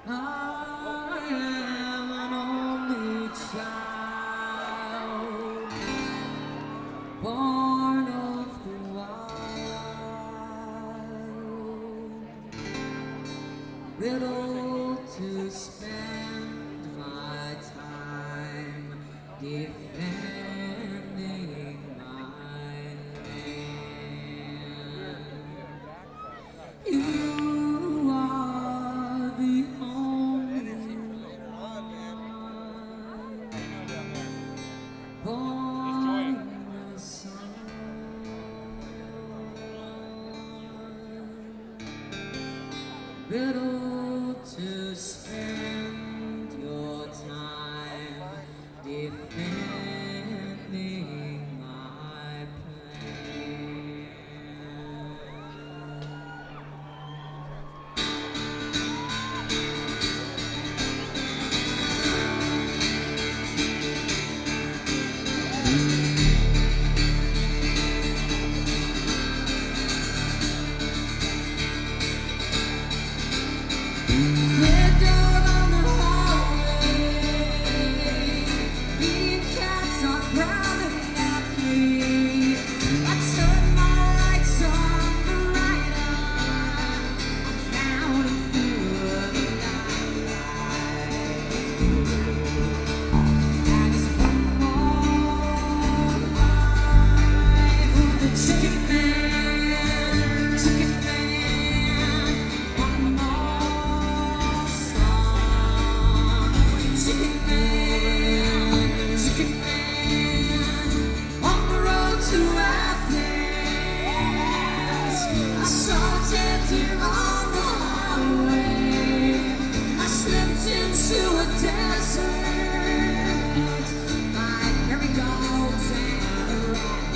I am an only child, born of the wild, little to spend my time defending my land. You are the only one born in the sun, little to spend your time defending my plan. We're down on the highway, mean cats are growling at me. I turn my lights on the right eye, I'm counting through the night. And it's one more life for the chicken man, chicken man. One more song, chicken man, chicken man. On the road to Athens, I saw dead deer on the highway. I slipped into a desert, like prairie dogs and a rat.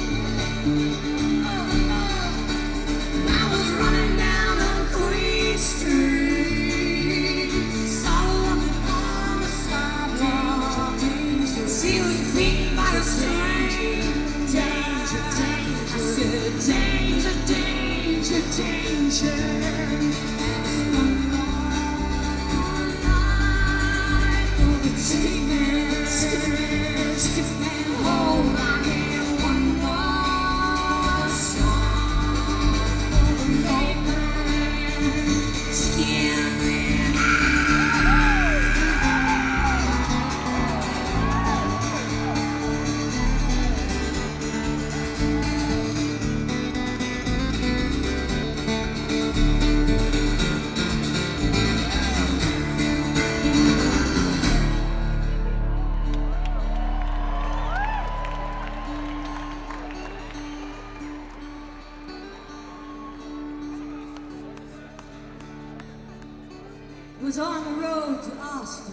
I was running down on Queen Street, saw a woman on the sidewalk. She was beaten by a stranger. I said, danger, danger, danger. And it's one more night for the chicken man, chicken man, chicken man. Hold my hand, one more song for the late man, chicken man. Was on the road to Austin,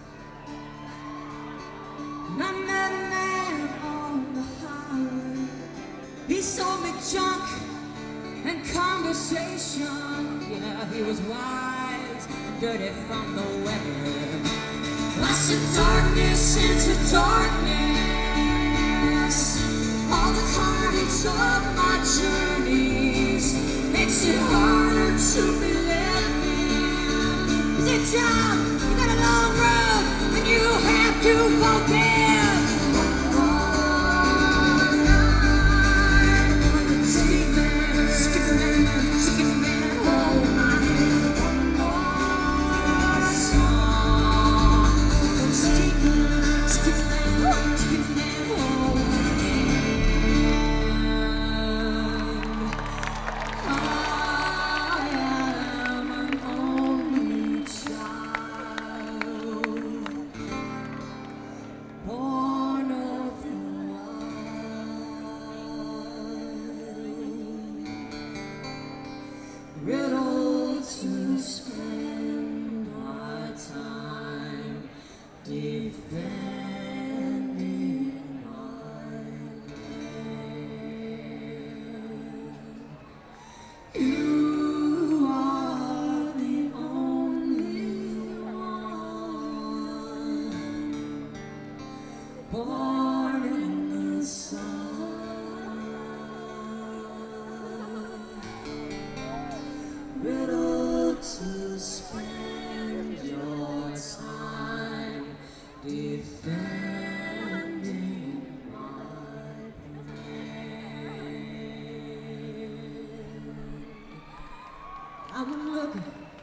and I met a man on the highway. He sold me junk and conversation. Yeah, he was wise and dirty from the weather. I said darkness into darkness. All the carnage of my journeys makes it harder to be living. It's your job, you got a long road, and you have to forgive. One more night for the chicken man, chicken man, chicken man. Hold my hand. One more song for the chicken man, chicken man, chicken man. Hold my hand. I am an only child,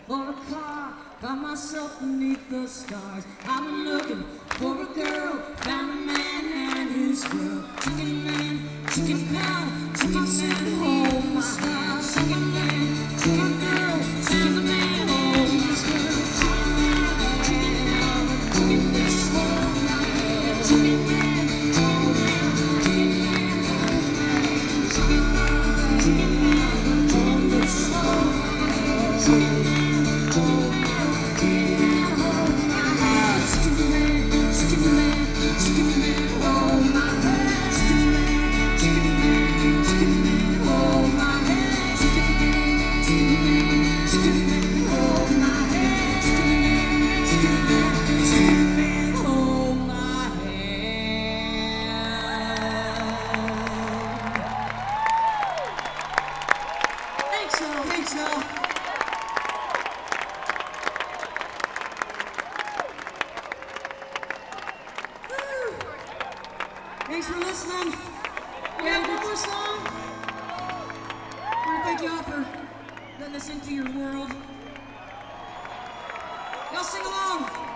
for a car, found myself beneath the stars. I've been looking for a girl, found a man and his girl. Chicken man, chicken pound, chicken man, hold my stars. Chicken man, chicken girl, chicken man, hold my stars. Chicken man, chicken man, chicken man, hold my hand. Chicken man, chicken man, chicken man, hold my hand. Chicken man, chicken man, hold my stars. Chicken man, hold my hand. Chicken man, chicken man, chicken man, hold my hand. Chicken man, chicken man, chicken man, hold my hand. Chicken man, chicken man, chicken man, hold my hand. Chicken man, chicken man, chicken man, hold my hand. Thanks, y'all. Thanks, y'all. Thanks for listening. We have one more song. I want to thank y'all for letting us into your world. Y'all sing along.